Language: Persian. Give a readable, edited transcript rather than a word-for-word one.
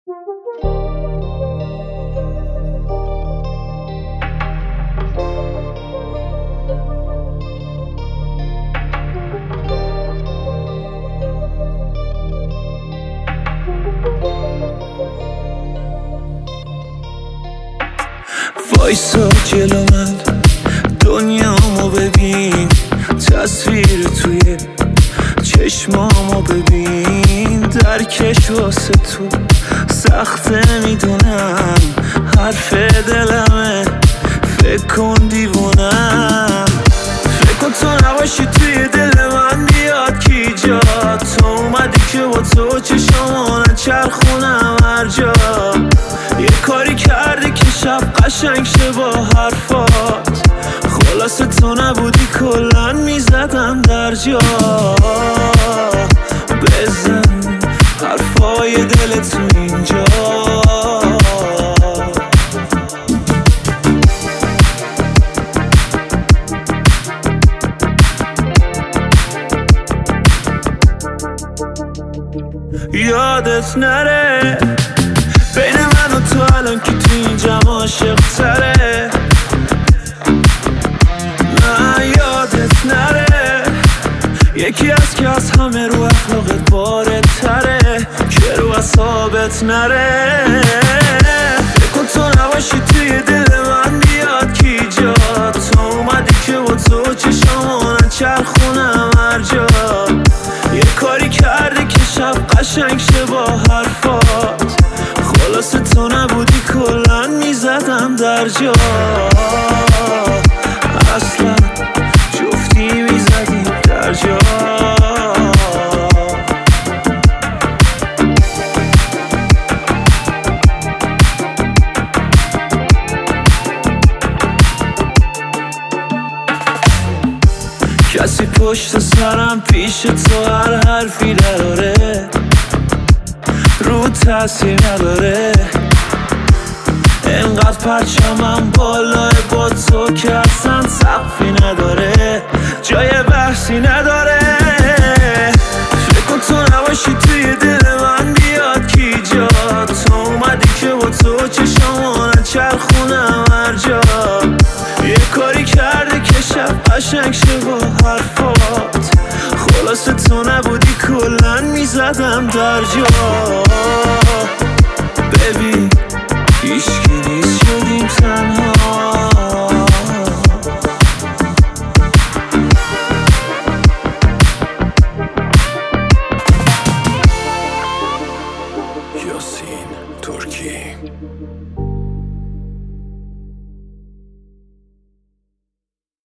وایسا جلو من، دنیامو ببین، تصویر توی چشمامو ببین. درکش واسه تو سخته میدونم، حرف دلمه، فکر کن دیوونم. فکر کن تو نباشی توی دل من بیاد کی جا. تو اومدی که با تو چشمامو نچرخونم هر جا. یه کاری کردی که شب قشنگ شه با حرفات. خلاصه تو نبودی کلن میزدم در جا. بزن حرفای دل تو اینجا. یادت نره بین من و تو الان که تو این جمع عاشق تره. نه یادت نره یکی از که از همه رو اخلاقت بارد تره، که رو اصابت نره. فکر کن تو نباشی توی دل من بیاد کی جا. تو اومدی که با تو چشمامو نچرخونم هر جا. یه کاری کردی که شب قشنگ شه با حرفات. خلاصه تو نبودی کلن میزدم در جا. اصلا جفتی میزدیم در جا. کسی پشت سرم پیش تو هر حرفی داره، رو تاثیر نداره. انقدر پرچمم بالای با تو که اصلا سقفی نداره، جای بحثی نداره. فکر کن تو نباشی توی دل من بیاد کی جا. تو اومدی که با تو چشمامو نچرخونم هر جا. یه کاری کردی که شب قشنگ شه با حرفات. خلاصه تو نبودی کلن میزدم در جا. ببین هیچکی نیست شدیم تنها. یاسین ترکی.